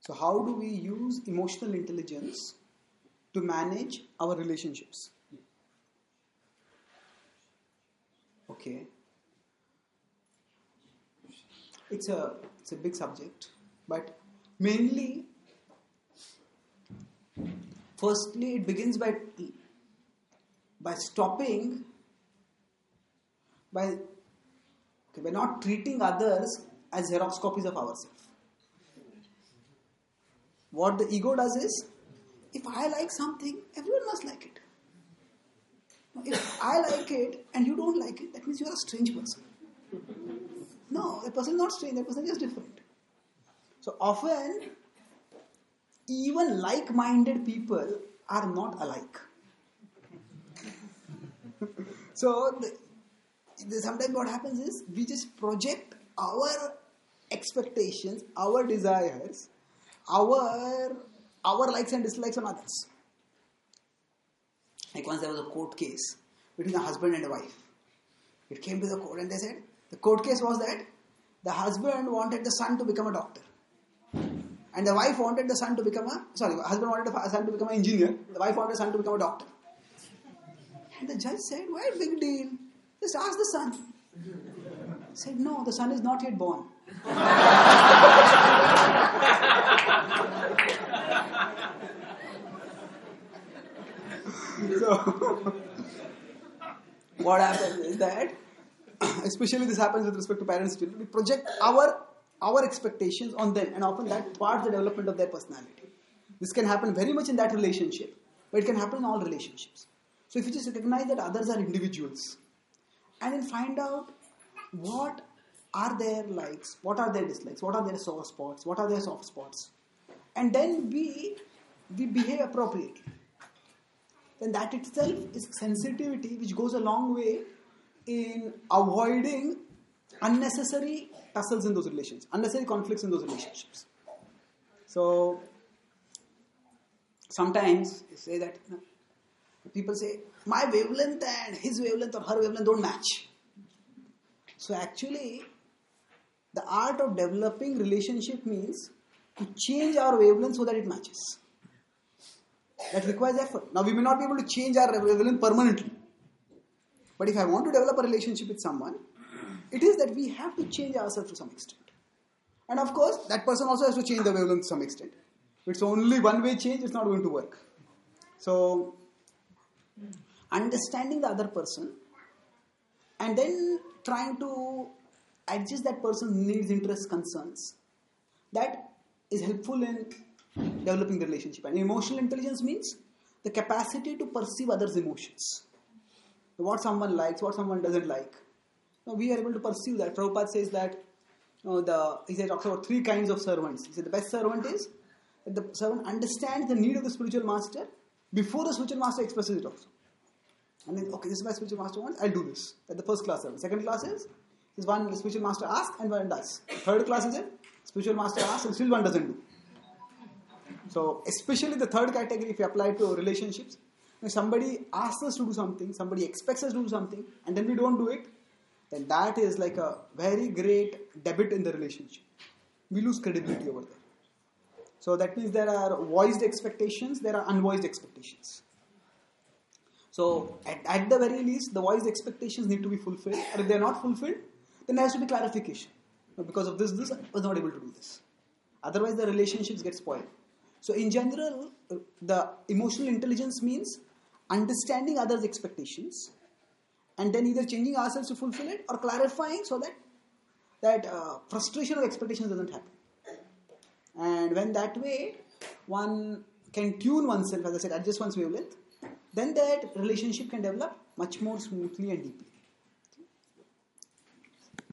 So how do we use emotional intelligence to manage our relationships? Okay. It's a big subject, but mainly, firstly, it begins by stopping, by not treating others as Xerox copies of ourselves. What the ego does is, if I like something, everyone must like it. If I like it and you don't like it, that means you are a strange person. No, that person is not strange, that person is just different. So often, even like-minded people are not alike. So sometimes what happens is, we just project our expectations, our desires, our likes and dislikes on others. Like once there was a court case between a husband and a wife. It came to the court and they said, the court case was that the husband wanted the son to become a doctor. And the wife wanted the son to become husband wanted the son to become an engineer. The wife wanted the son to become a doctor. And the judge said, why big deal? Just ask the son. He said, no, the son is not yet born. So, what happens is that, especially this happens with respect to parents and children, we project our expectations on them, and often that thwarts the development of their personality. This can happen very much in that relationship, but it can happen in all relationships. So if you just recognize that others are individuals, and then find out what are their likes, what are their dislikes, what are their sore spots, what are their soft spots, and then we behave appropriately, then that itself is sensitivity which goes a long way in avoiding unnecessary tussles in those relations, unnecessary conflicts in those relationships. So sometimes you say that, people say, my wavelength and his wavelength or her wavelength don't match. So actually, the art of developing relationship means to change our wavelength so that it matches. That requires effort. Now we may not be able to change our wavelength permanently. But if I want to develop a relationship with someone, it is that we have to change ourselves to some extent. And of course, that person also has to change the wavelength to some extent. If it's only one-way change, it's not going to work. So, understanding the other person and then trying to adjust that person's needs, interests, concerns, that is helpful in developing the relationship. And emotional intelligence means the capacity to perceive others' emotions. What someone likes, what someone doesn't like. Now, we are able to perceive that. Prabhupada says that he talks about 3 kinds of servants. He said the best servant is that the servant understands the need of the spiritual master before the spiritual master expresses it also. And then, okay, this is my spiritual master wants, I'll do this. That's the first class servant. Second class is one the spiritual master asks and one does. Third class is spiritual master asks and still one doesn't do. So, especially the third category, if you apply it to relationships, if somebody asks us to do something, somebody expects us to do something, and then we don't do it, then that is like a very great debit in the relationship. We lose credibility over there. So that means there are voiced expectations, there are unvoiced expectations. So at the very least, the voiced expectations need to be fulfilled. Or if they are not fulfilled, then there has to be clarification. Because of this, I was not able to do this. Otherwise, the relationships get spoiled. So in general, the emotional intelligence means understanding others' expectations and then either changing ourselves to fulfill it or clarifying so that frustration of expectations doesn't happen. And when that way one can tune oneself, as I said, adjust one's wavelength, then that relationship can develop much more smoothly and deeply.